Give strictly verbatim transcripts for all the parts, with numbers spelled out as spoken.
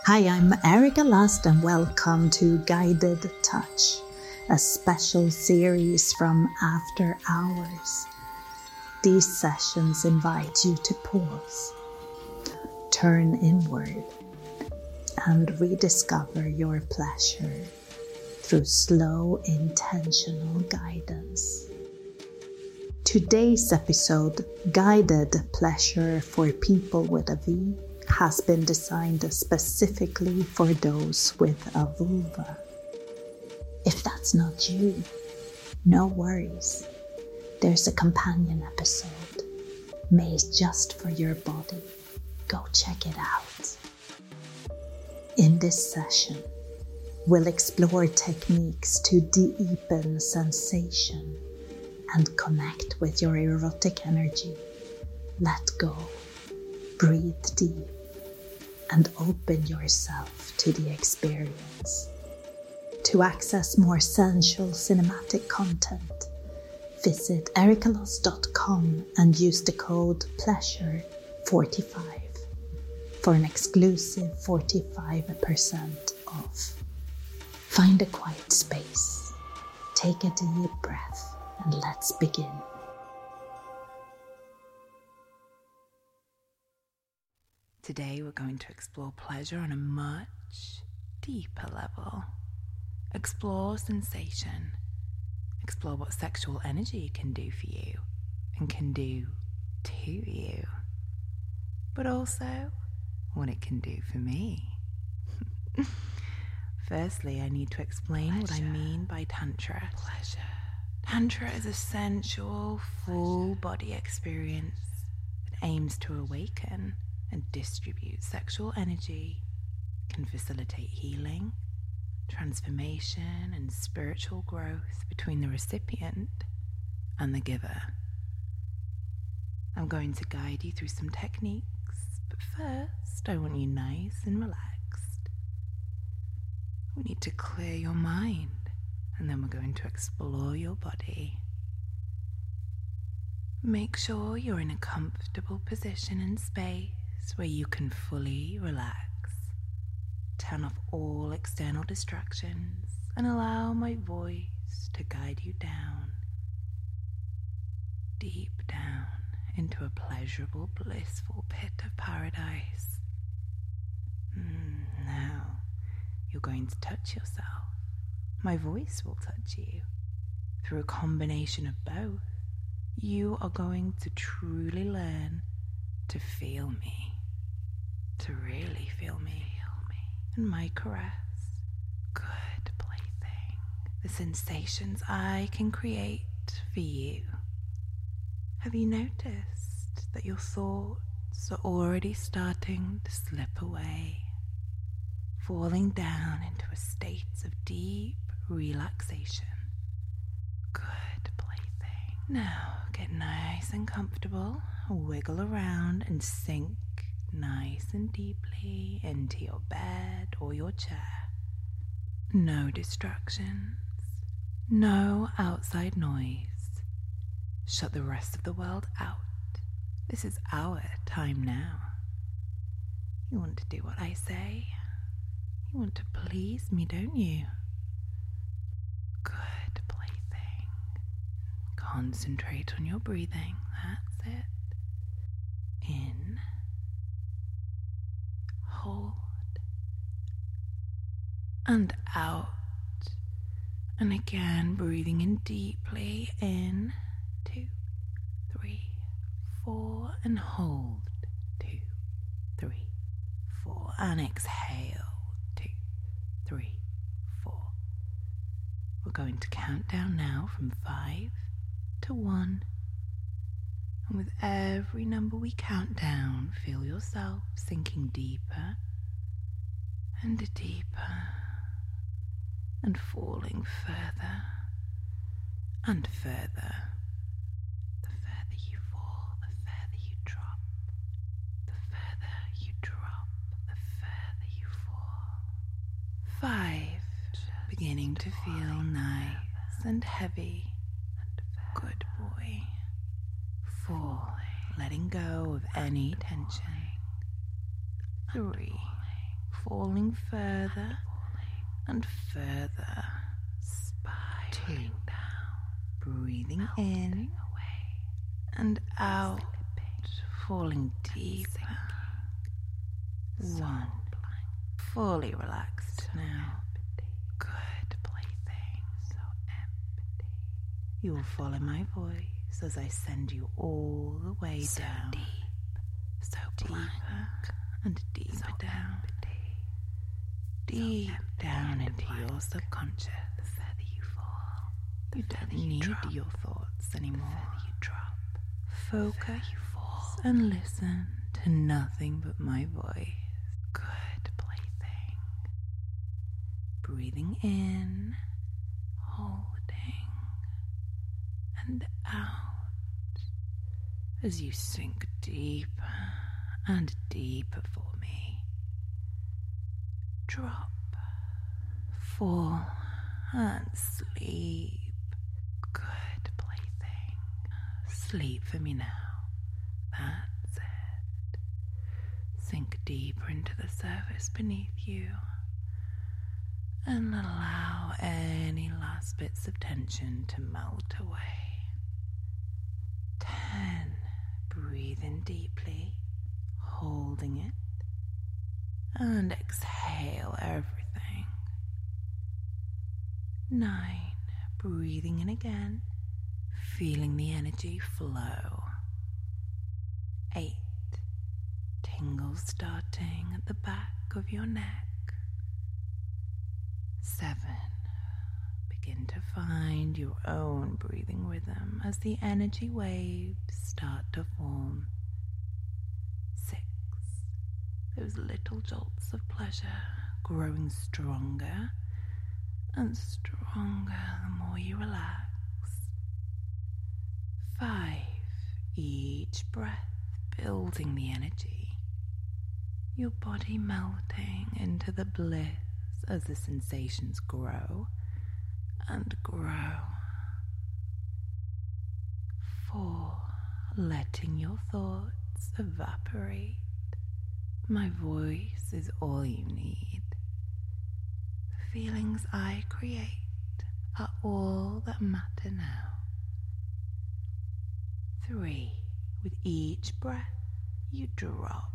Hi, I'm Erica Lust and welcome to Guided Touch, a special series from After Hours. These sessions invite you to pause, turn inward, and rediscover your pleasure through slow, intentional guidance. Today's episode, Guided Pleasure for People with a V, has been designed specifically for those with a vulva. If that's not you, no worries. There's a companion episode made just for your body. Go check it out. In this session, we'll explore techniques to deepen sensation and connect with your erotic energy. Let go, breathe deep, and open yourself to the experience. To access more sensual cinematic content, visit erica lust dot com and use the code pleasure forty-five for an exclusive forty-five percent off. Find a quiet space, take a deep breath, and let's begin. Today we're going to explore pleasure on a much deeper level. Explore sensation. Explore what sexual energy can do for you and can do to you. But also what it can do for me. Firstly, I need to explain pleasure. What I mean by Tantra. Pleasure. Tantra is a sensual, full body experience that aims to awaken and distribute sexual energy, can facilitate healing, transformation, and spiritual growth between the recipient and the giver. I'm going to guide you through some techniques, but first I want you nice and relaxed. We need to clear your mind, and then we're going to explore your body. Make sure you're in a comfortable position and space where you can fully relax. Turn off all external distractions and allow my voice to guide you down, deep down into a pleasurable, blissful pit of paradise. Mm, now you're going to touch yourself. My voice will touch you. Through a combination of both, you are going to truly learn to feel me. To really feel me, feel me, and my caress, good plaything, the sensations I can create for you. Have you noticed that your thoughts are already starting to slip away, falling down into a state of deep relaxation? Good plaything. Now get nice and comfortable, wiggle around and sink nice and deeply into your bed or your chair. No distractions, no outside noise. Shut the rest of the world out. This is our time now. You want to do what I say? You want to please me, don't you? Good plaything. Concentrate on your breathing. That's it. In. Hold and out, and again breathing in deeply. In, two, three, four, and hold. Two, three, four, and exhale. Two, three, four. We're going to count down now from five to one. And with every number we count down, feel yourself sinking deeper and deeper and falling further and further. The further you fall, the further you drop. The further you drop, the further you fall. Five, beginning to feel nice and heavy. Good boy. Four, letting go of any tension. Three, falling further and further, spiraling down, breathing in and out, falling deeper. One, fully relaxed now. Good plaything. So empty. You will follow my voice as I send you all the way so down. Deep, so deeper and deeper so down. Empty. Deep so down into blank. Your subconscious. The further you fall, the you don't you need drop. Your thoughts anymore. The further you drop, focus you fall. And listen to nothing but my voice. Good plaything. Breathing in, holding, and out as you sink deeper and deeper for me. Drop, fall, and sleep. Good plaything. Sleep for me now. That's it. Sink deeper into the surface beneath you and allow any last bits of tension to melt away. Ten. Breathe in deeply, holding it, and exhale everything. Nine. Breathing in again, feeling the energy flow. Eight. Tingles starting at the back of your neck. Seven. Begin to find your own breathing rhythm as the energy waves start to form. Six. Those little jolts of pleasure growing stronger and stronger the more you relax. Five. Each breath building the energy, your body melting into the bliss as the sensations grow and grow. Four. Letting your thoughts evaporate. My voice is all you need. The feelings I create are all that matter now. Three. With each breath, you drop.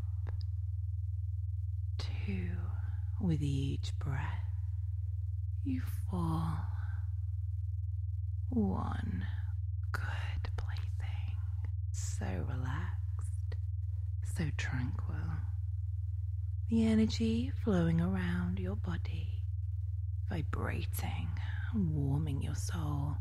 Two. With each breath, you fall. One. Good plaything. So relaxed, so tranquil. The energy flowing around your body, vibrating and warming your soul.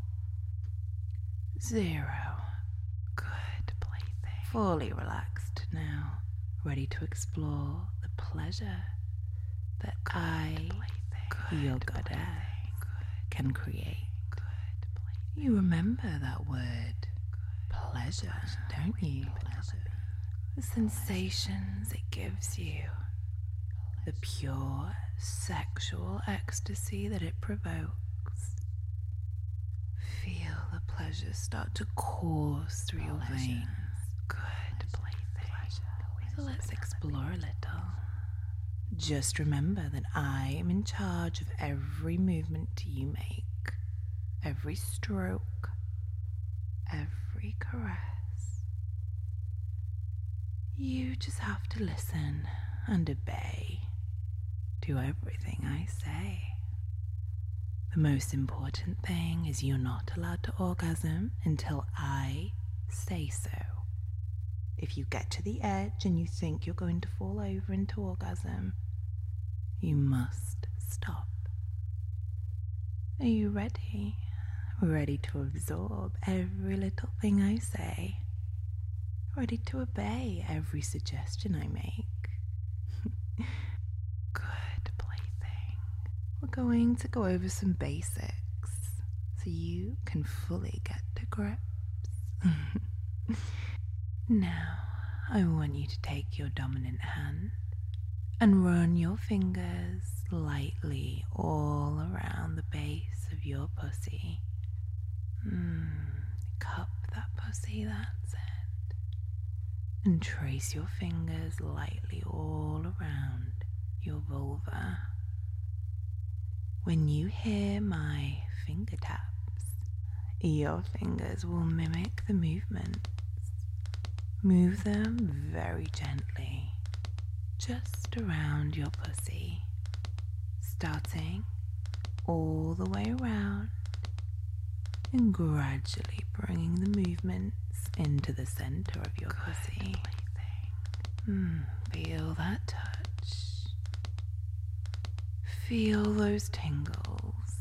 Zero. Good plaything. Fully relaxed now, ready to explore the pleasure that good I, plaything. Your goddess, can create. You remember that word, pleasure, don't you? Pleasure. The sensations it gives you, the pure sexual ecstasy that it provokes. Feel the pleasure start to course through your veins. Good plaything. So let's explore a little. Just remember that I am in charge of every movement you make, every stroke, every caress. You just have to listen and obey. Do everything I say. The most important thing is you're not allowed to orgasm until I say so. If you get to the edge and you think you're going to fall over into orgasm, you must stop. Are you ready? Ready to absorb every little thing I say? Ready to obey every suggestion I make? Good plaything. We're going to go over some basics so you can fully get to grips. Now, I want you to take your dominant hand and run your fingers lightly all around the base of your pussy. Mm, cup that pussy, that's it. And trace your fingers lightly all around your vulva. When you hear my finger taps, your fingers will mimic the movements. Move them very gently, just around your pussy, starting all the way around and gradually bringing the movements into the center of your Good pussy. Mm, feel that touch. Feel those tingles.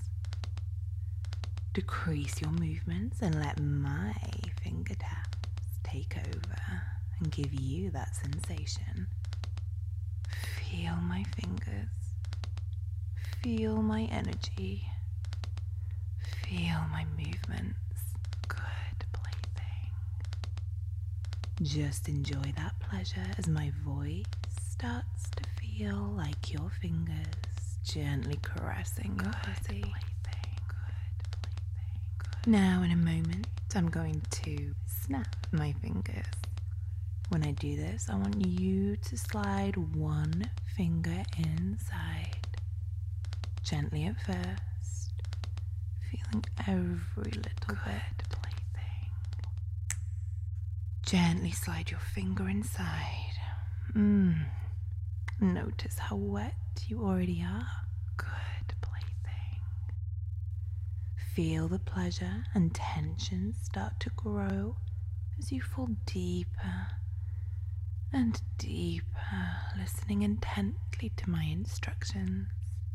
Decrease your movements and let my finger taps take over and give you that sensation. Feel my fingers. Feel my energy. Feel my movements. Good plaything. Just enjoy that pleasure as my voice starts to feel like your fingers gently caressing your pussy. Now, in a moment, I'm going to snap my fingers. When I do this, I want you to slide one finger inside, gently at first, feeling every little bit. Plaything. Gently slide your finger inside. Mmm. Notice how wet you already are. Good plaything. Feel the pleasure and tension start to grow as you fall deeper and deeper, listening intently to my instructions.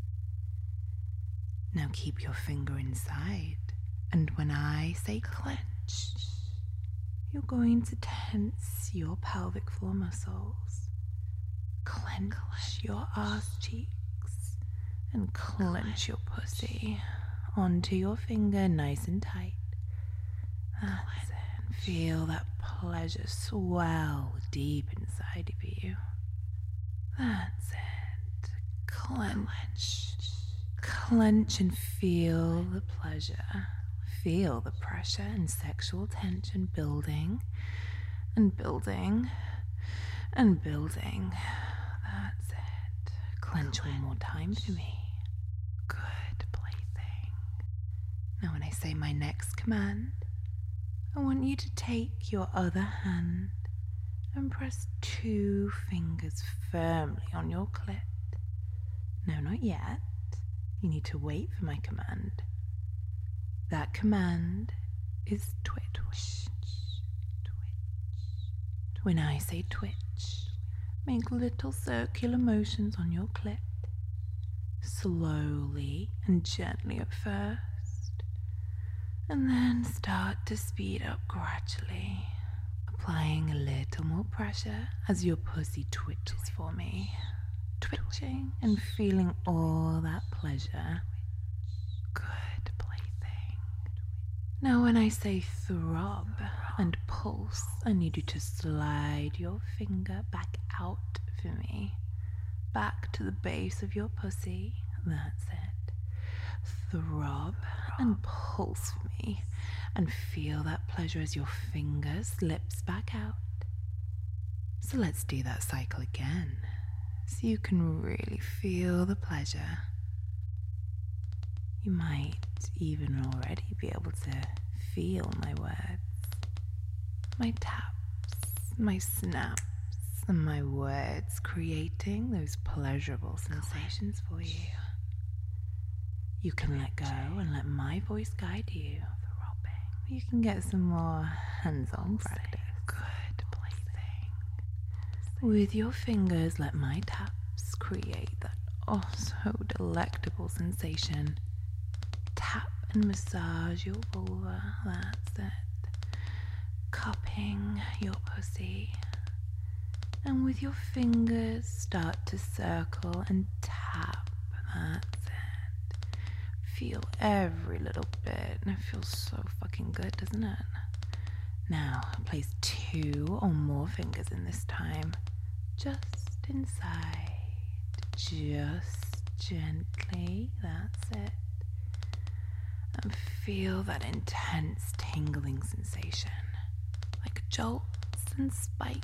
Now keep your finger inside, and when I say clench, you're going to tense your pelvic floor muscles. Clench your ass cheeks and clench your pussy onto your finger nice and tight. That's it. Feel that pleasure swell deep inside of you. That's it. Clench. Clench and feel the pleasure. Feel the pressure and sexual tension building and building and building. That's it. Clench one more time for me. Good plaything. Now when I say my next command, I want you to take your other hand and press two fingers firmly on your clit. No, not yet. You need to wait for my command. That command is twitch. Twitch. When I say twitch, make little circular motions on your clit, slowly and gently at first, and then start to speed up gradually, applying a little more pressure as your pussy twitches for me, twitching and feeling all that pleasure. Good plaything. Now when I say throb and pulse, I need you to slide your finger back out for me, back to the base of your pussy. That's it. Throb and pulse for me, and feel that pleasure as your finger slips back out. So let's do that cycle again, so you can really feel the pleasure. You might even already be able to feel my words, my taps, my snaps, and my words creating those pleasurable sensations for you. You can let go and let my voice guide you. You can get some more hands-on practice. Good plaything. With your fingers, let my taps create that oh so delectable sensation. Tap and massage your vulva. That's it. Cupping your pussy. And with your fingers, start to circle and tap. That's it. Feel every little bit, and it feels so fucking good, doesn't it? Now, place two or more fingers in this time, just inside, just gently, that's it. And feel that intense tingling sensation, like jolts and spikes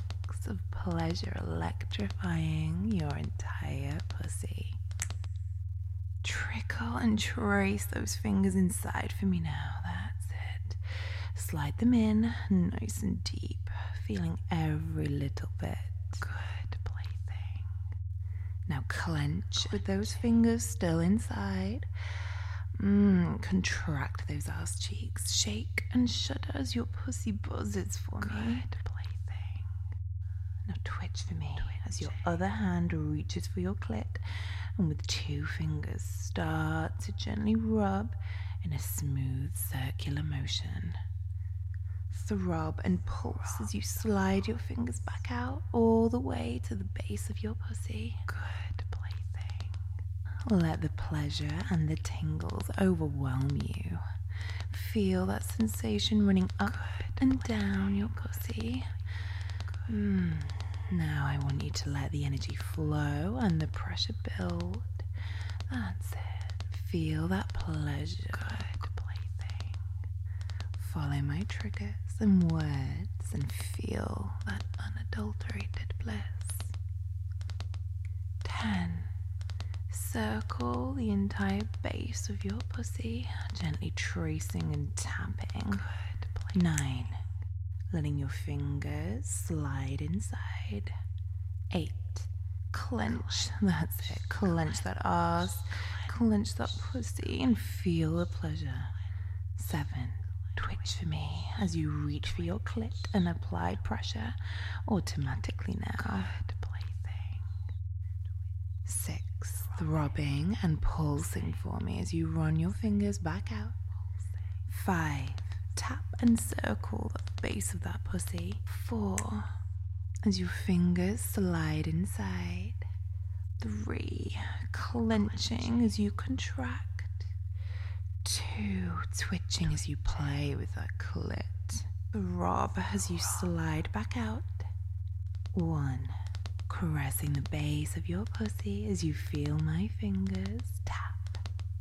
of pleasure electrifying your entire pussy. Trickle and trace those fingers inside for me now. That's it. Slide them in nice and deep, feeling every little bit. Good plaything. Now clench with those fingers still inside. Mmm, contract those ass cheeks. Shake and shudder as your pussy buzzes for me. Good plaything. Now twitch for me as your other hand reaches for your clit and with two fingers start to gently rub in a smooth circular motion. Throb and pulse as you slide your fingers back out all the way to the base of your pussy. Good plaything. Let the pleasure and the tingles overwhelm you. Feel that sensation running up and down your pussy. Mm. Now I want you to let the energy flow and the pressure build. That's it. Feel that pleasure. Good plaything. Follow my triggers and words and feel that unadulterated bliss. Ten. Circle the entire base of your pussy, gently tracing and tapping. Good plaything. Nine. Letting your fingers slide inside. Eight. Clench. That's it. Clench that ass. Clench that pussy and feel the pleasure. Seven. Twitch for me as you reach for your clit and apply pressure automatically now. Good plaything. Six. Throbbing and pulsing for me as you run your fingers back out. Five. Tap and circle the base of that pussy. Four. As your fingers slide inside. Three. Clenching as you contract. Two. Twitching as you play with that clit. Throb as you slide back out. One. Caressing the base of your pussy as you feel my fingers tap.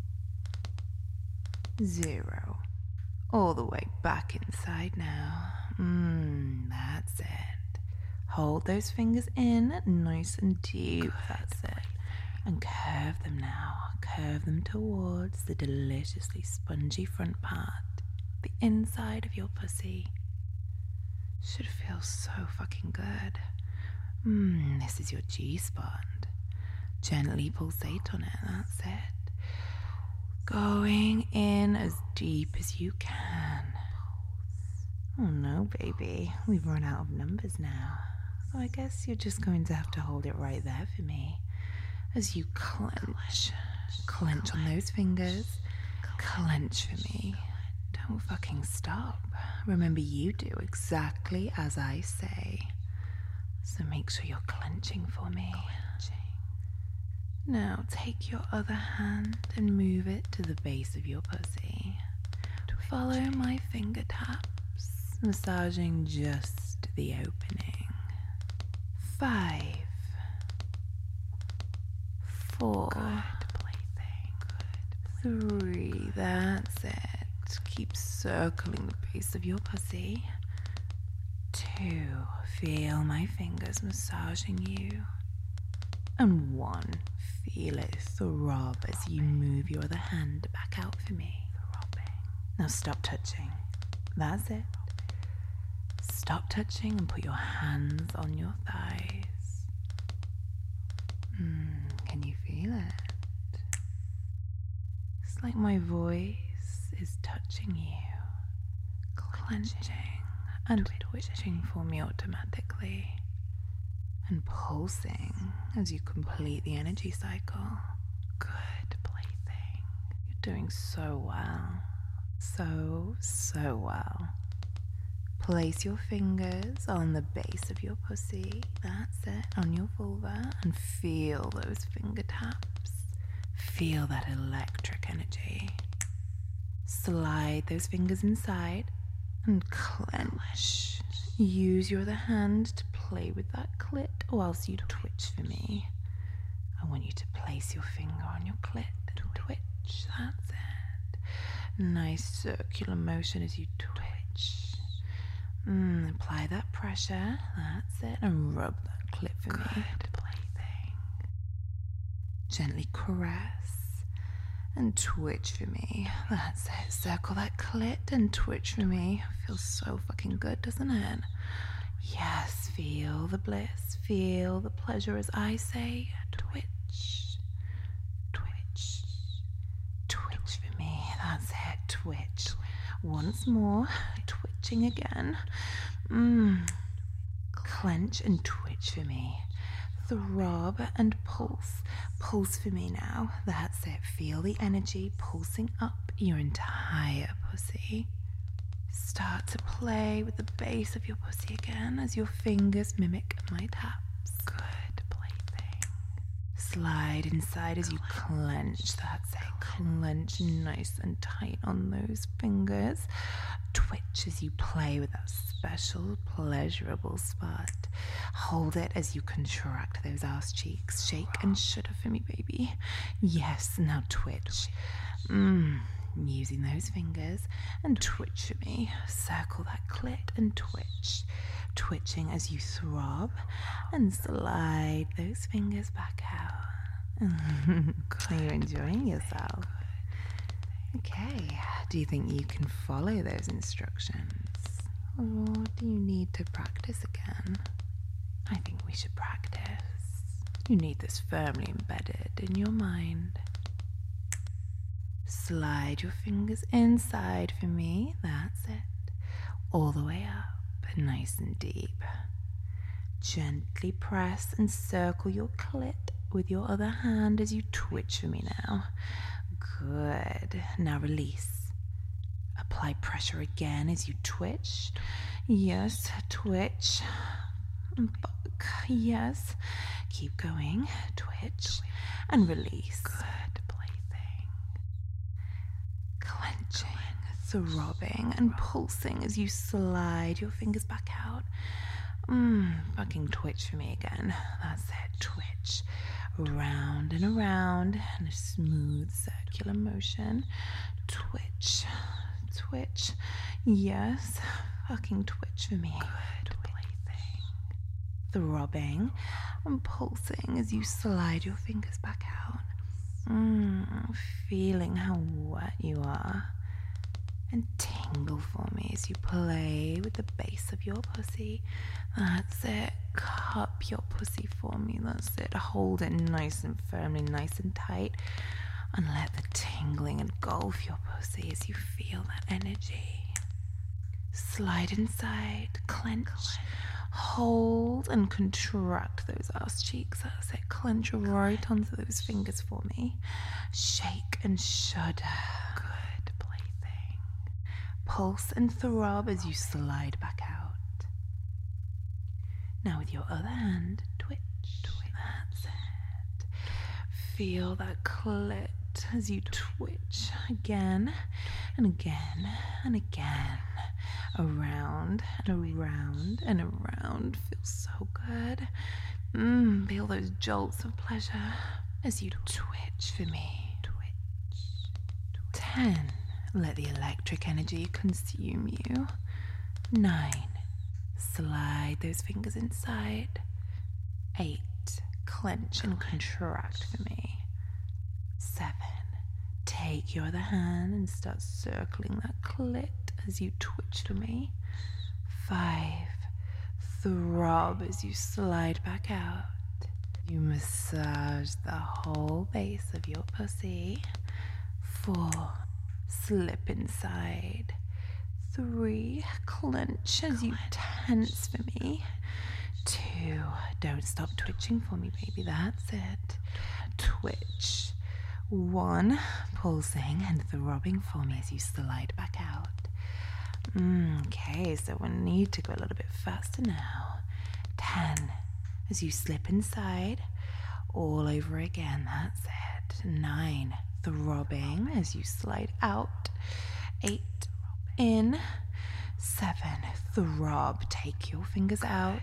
Zero. All the way back inside now. Mmm, that's it. Hold those fingers in nice and deep. That's it. And curve them now. Curve them towards the deliciously spongy front part. The inside of your pussy. Should feel so fucking good. Mmm, this is your G-spot. Gently pulsate on it. That's it. Going in as deep as you can. Oh no, baby. We've run out of numbers now. So I guess you're just going to have to hold it right there for me. As you clench. Clench on those fingers. Clench for me. Don't fucking stop. Remember, you do exactly as I say. So make sure you're clenching for me. Now take your other hand and move it to the base of your pussy. Follow my finger taps, massaging just the opening. Five. Four. Three. That's it. Keep circling the base of your pussy. Two. Feel my fingers massaging you. And one. Feel it throb as you move your other hand back out for me. Throbbing. Now stop touching. That's it. Stop touching and put your hands on your thighs. Mm, can you feel it? It's like my voice is touching you, clenching and twitching for me automatically. And pulsing as you complete the energy cycle. Good plaything. You're doing so well. So, so well. Place your fingers on the base of your pussy. That's it. On your vulva. And feel those finger taps. Feel that electric energy. Slide those fingers inside and clench. Use your other hand to play with that clit whilst you twitch for me. I want you to place your finger on your clit and twitch. That's it. Nice circular motion as you twitch. Mm, apply that pressure. pressure. That's it. And rub that clit for Good me. plaything. Gently caress and twitch for me. That's it. Circle that clit and twitch for me. Feels so fucking good, doesn't it? Yes, feel the bliss. Feel the pleasure as I say twitch. Twitch. Twitch for me. That's it. Twitch. Once more. Twitching again. Mmm. Clench and twitch for me. Throb and pulse. Pulse for me now. That's it. Feel the energy pulsing up your entire pussy. Start to play with the base of your pussy again as your fingers mimic my taps. Good plaything. Slide inside as you clench. That's it. Clench nice and tight on those fingers. Twitch as you play with that special, pleasurable spot. Hold it as you contract those ass cheeks. Shake and shudder for me, baby. Yes, now twitch. Mmm. Using those fingers and twitch for me. Circle that clit and twitch. Twitching as you throb and slide those fingers back out. Are you enjoying yourself? Okay, do you think you can follow those instructions? Or do you need to practice again? I think we should practice. You need this firmly embedded in your mind. Slide your fingers inside for me. That's it. All the way up, nice and deep. Gently press and circle your clit with your other hand as you twitch for me now. Good. Now release. Apply pressure again as you twitch. Yes, twitch. Fuck. Yes. Keep going. Twitch. And release. Good plaything. Clenching, throbbing, and pulsing as you slide your fingers back out. Mmm, fucking twitch for me again. That's it, twitch. Round and around in a smooth circular motion. Twitch, twitch. Yes, fucking twitch for me. Good plaything. Throbbing and pulsing as you slide your fingers back out. Mmm, feeling how wet you are. And tingle for me as you play with the base of your pussy. That's it. Cup your pussy for me. That's it. Hold it nice and firmly, nice and tight. And let the tingling engulf your pussy as you feel that energy. Slide inside. Clench. Hold and contract those ass cheeks. That's it. Clench right onto those fingers for me. Shake and shudder. Good plaything. Pulse and throb as you slide back out. Now with your other hand, twitch. That's it. Feel that clit as you twitch again and again and again. Around and around and around. Feels so good. Mmm, feel those jolts of pleasure as you twitch for me. Twitch. Ten. Let the electric energy consume you. Nine. Slide those fingers inside. Eight. Clench and contract for me. Seven. Take your other hand and start circling that clit as you twitch for me. Five. Throb as you slide back out. You massage the whole base of your pussy. Four. Slip inside. Three. Clench as you tense for me. Two. Don't stop twitching for me, baby. That's it. Twitch. One. Pulsing and throbbing for me as you slide back out. Mm, okay, so we need to go a little bit faster now. Ten. As you slip inside. All over again. That's it. Nine. Throbbing as you slide out. Eight. In. Seven. Throb. Take your fingers out.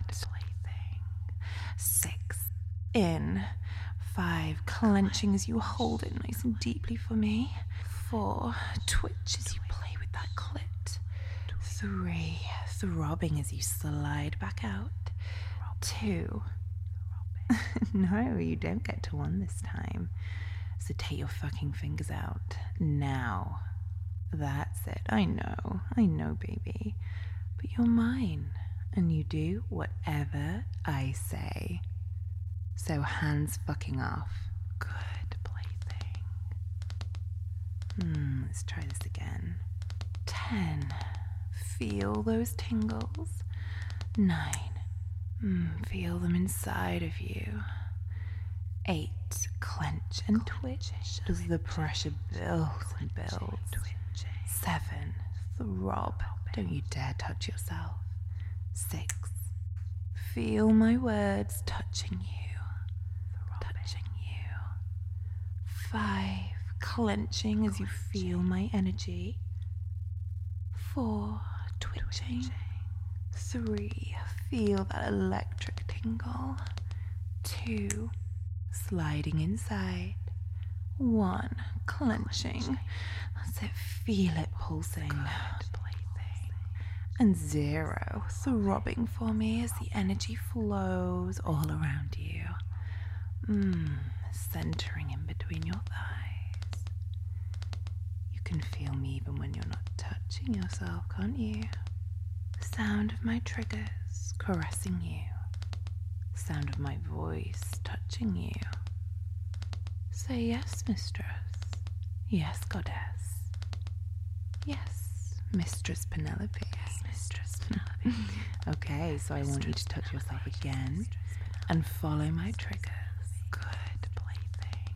Six. In. Five. Clenching as you hold it nice and deeply for me. Four. Twitch as you play with that clit. Three, throbbing as you slide back out. Two. No, you don't get to one this time. So take your fucking fingers out. Now. That's it. I know. I know, baby. But you're mine. And you do whatever I say. So hands fucking off. Good plaything. Hmm, let's try this again. Ten. Feel those tingles. Nine. Mm, feel them inside of you. Eight. Clench and twitch as the pressure builds and builds. Seven. Throb. Don't you dare touch yourself. Six. Feel my words touching you. Touching you. Five. Clenching as you feel my energy. Four. Twitching. Three. Feel that electric tingle. Two. Sliding inside. One. Clenching. That's it. Feel it pulsing. And zero. Throbbing for me as the energy flows all around you. Mmm. Centering in between your thighs. You can feel me even when you're not touching yourself, can't you? The sound of my triggers caressing you. The sound of my voice touching you. Say yes, mistress. Yes, goddess. Yes, Mistress Penelope. Yes, Mistress Penelope. Okay, so I want you to touch yourself again and follow my triggers. Good plaything.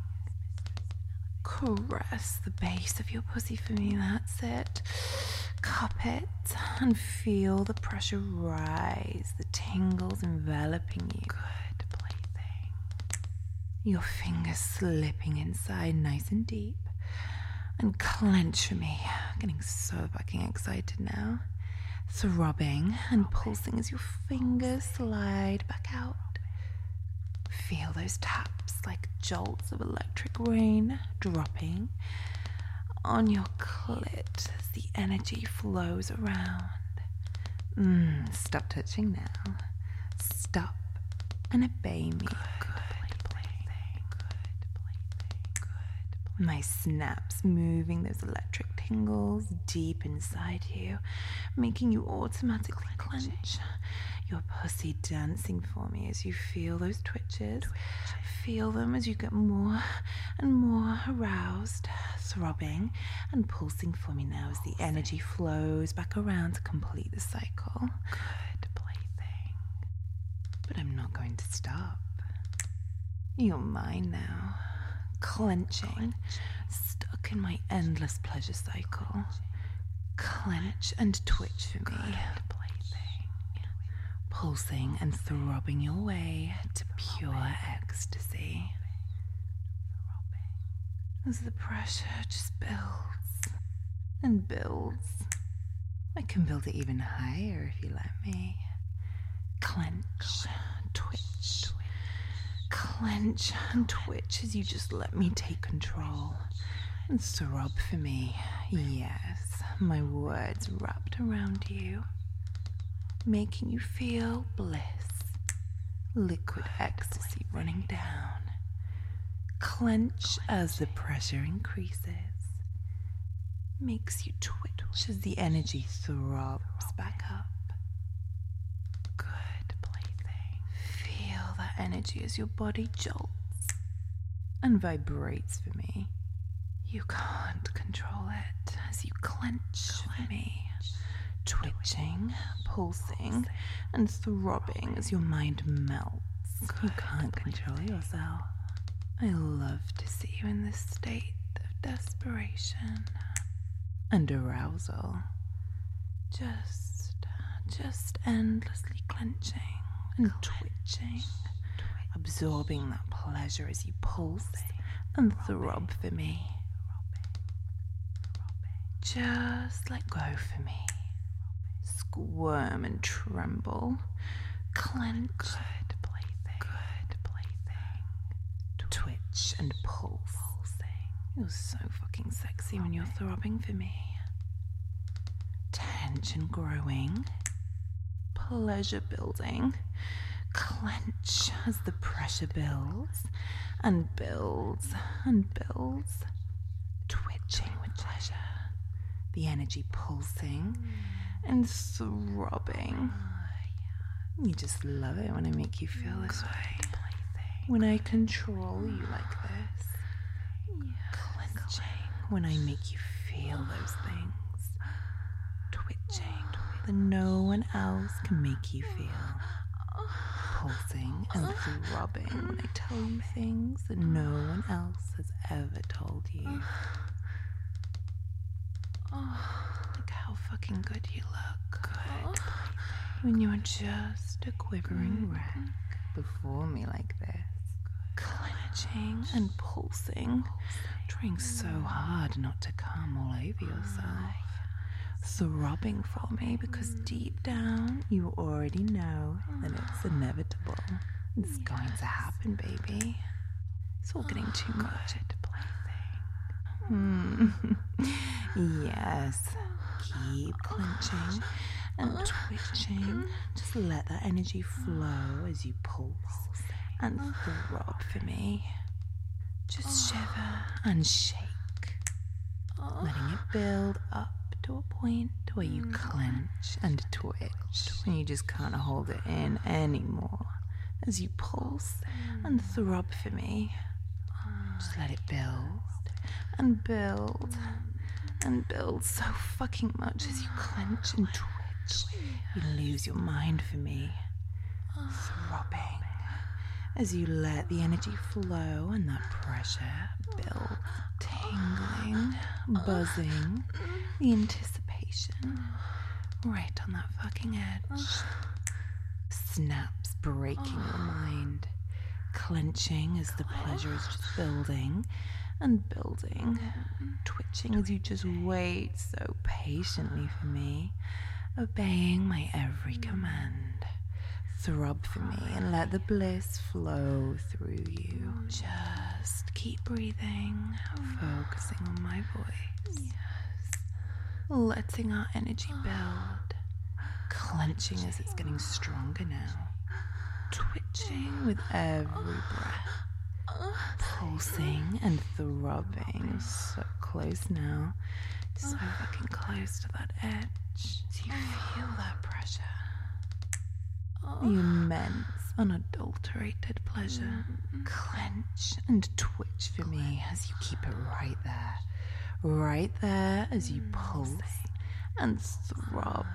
Caress the base of your pussy for me, that's it. Cup it and feel the pressure rise, the tingles enveloping you. Good plaything. Your fingers slipping inside nice and deep. And clench for me. Getting so fucking excited now. Throbbing and pulsing as your fingers slide back out. Feel those taps like jolts of electric rain dropping on your clit as the energy flows around. Mm, stop touching now. Stop and obey me. Good. My snaps moving those electric tingles deep inside you, making you automatically clench. Your pussy dancing for me as you feel those twitches. Feel them as you get more and more aroused, throbbing and pulsing for me now as the energy flows back around to complete the cycle. Good plaything. But I'm not going to stop. You're mine now. Clenching, stuck in my endless pleasure cycle. Clench and twitch for me. Pulsing and throbbing your way to pure ecstasy. As the pressure just builds and builds. I can build it even higher if you let me. Clench, twitch. Clench and twitch as you just let me take control and throb for me. Yes, my words wrapped around you, making you feel bliss, liquid ecstasy running down. Clench as the pressure increases, makes you twitch as the energy throbs back up. That energy as your body jolts and vibrates for me. You can't control it as you clench, clench. for me, twitching, pulsing, and throbbing as your mind melts. Good. You can't control yourself. I love to see you in this state of desperation and arousal. Just, just endlessly clenching and twitching, absorbing that pleasure as you pulse and throb for me. Just let go for me. Squirm and tremble. Clench. Good plaything. Good plaything. Twitch and pulse. You're so fucking sexy when you're throbbing for me. Ten. tension growing, pleasure building. Clench as the pressure builds and builds and builds. Twitching with pleasure. The energy pulsing and throbbing. You just love it when I make you feel this way. When I control you like this. Clenching when I make you feel those things. Twitching that no one else can make you feel. Pulsing and throbbing when I tell you things that no one else has ever told you. Look how fucking good you look. Good. When you're just a quivering wreck before me like this. Clenching and pulsing. Trying so hard not to come all over yourself. Throbbing for me because deep down you already know that it's inevitable. It's going to happen, baby. It's all getting too much. Hmm. Yes. Keep clenching and twitching. Just let that energy flow as you pulse and throb for me. Just shiver and shake. Letting it build up to a point where you clench and twitch when you just can't hold it in anymore as you pulse and throb for me. Just let it build and build and build so fucking much as you clench and twitch. You lose your mind for me. Throbbing as you let the energy flow and that pressure build. Tingling, buzzing, the anticipation right on that fucking edge. Snaps breaking your mind. Clenching as the pleasure is just building and building. Twitching as you just wait so patiently for me. Obeying my every command. Throb for me and let the bliss flow through you. Just keep breathing, focusing on my voice. Yes. Letting our energy build. Clenching as it's getting stronger now. Twitching with every breath. Pulsing and throbbing. So close now. So fucking close to that edge. Do you feel that pressure? The immense, unadulterated pleasure. Clench and twitch for me as you keep it right there. Right there as you pulse and throb.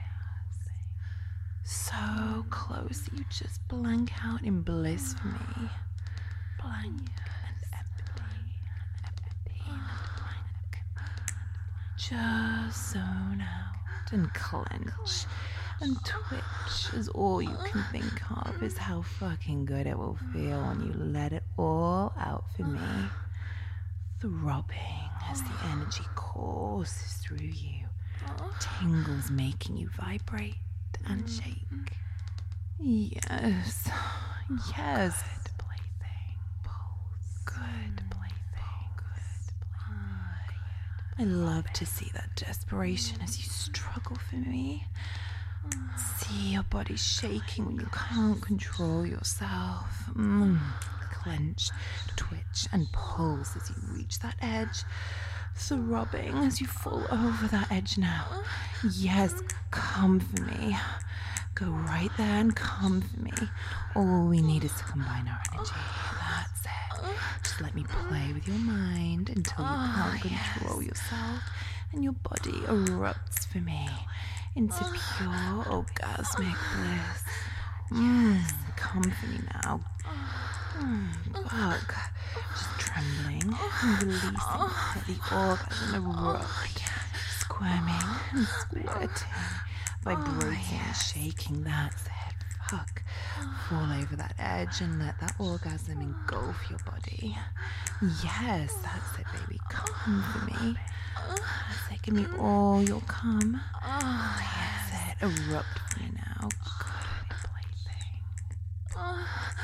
So close that you just blank out in bliss for me. Blank and empty, empty and blank. Just zone out and clench and twitch as all you can think of is how fucking good it will feel when you let it all out for me. Throbbing as the energy courses through you. Tingles making you vibrate and shake. Yes. Yes. Good plaything. Pulse. Good plaything. Good plaything. I love to see that desperation as you struggle for me. See your body shaking when you can't control yourself. Mm. Clench, twitch, and pulse as you reach that edge. Throbbing as you fall over that edge now. Yes, come for me. Go right there and come for me. All we need is to combine our energy. That's it. Just let me play with your mind until you can't control yourself and your body erupts for me into pure orgasmic bliss. Mm, come for me now. Mm, fuck. Just trembling and releasing. Let the orgasm erupt. Squirming and squirting. Vibrating and shaking. That's it. Fuck. Fall over that edge and let that orgasm engulf your body. Yes, that's it, baby. Come for me. That's it. Give me all your cum. Oh, yes. That's it. Erupt for me now. Good plaything.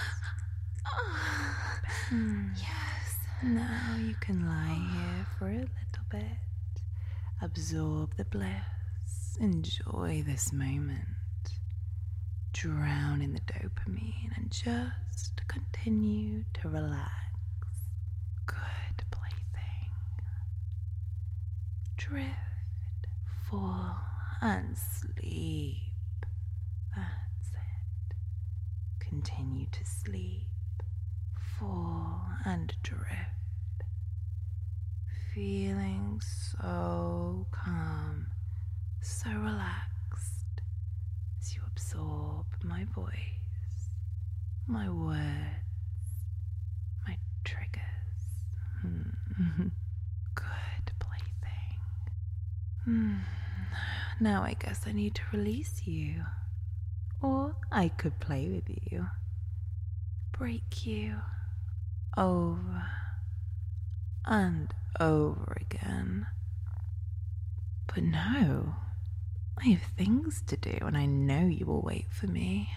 Mm. Yes. Now you can lie here for a little bit. Absorb the bliss. enjoy this moment. Drown in the dopamine and just continue to relax. Good plaything. Drift, fall, and sleep. That's it. Continue to sleep, fall, and drift. Feeling so calm, so relaxed as you absorb my voice, my words, my triggers. Good plaything. Now I guess I need to release you. Or I could play with you. Break you over and over again. But no, I have things to do and I know you will wait for me.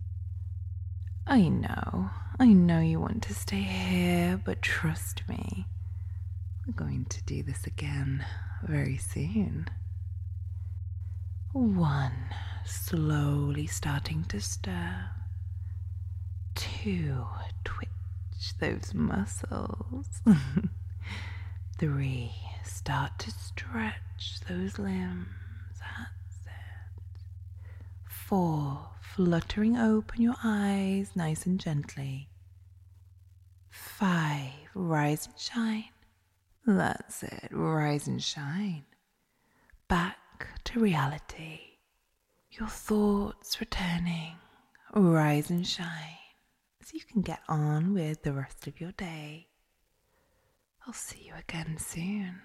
I know, I know you want to stay here, but trust me, we're going to do this again very soon. One, slowly starting to stir. Two, twitch those muscles. Three, start to stretch those limbs. That's it. Four, fluttering open your eyes nice and gently. Five, rise and shine. That's it, rise and shine. Back to reality. Your thoughts returning. Rise and shine so you can get on with the rest of your day. I'll see you again soon.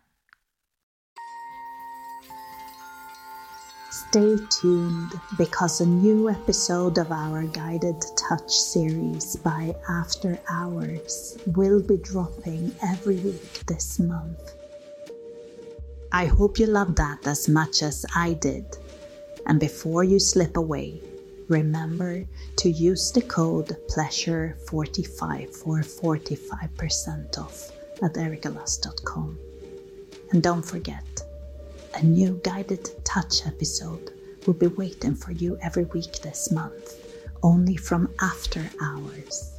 Stay tuned because a new episode of our Guided Touch series by After Hours will be dropping every week this month. I hope you loved that as much as I did. And before you slip away, remember to use the code pleasure forty-five for forty-five percent off at ericaluss dot com. And don't forget, a new Guided Touch episode will be waiting for you every week this month, only from After Hours.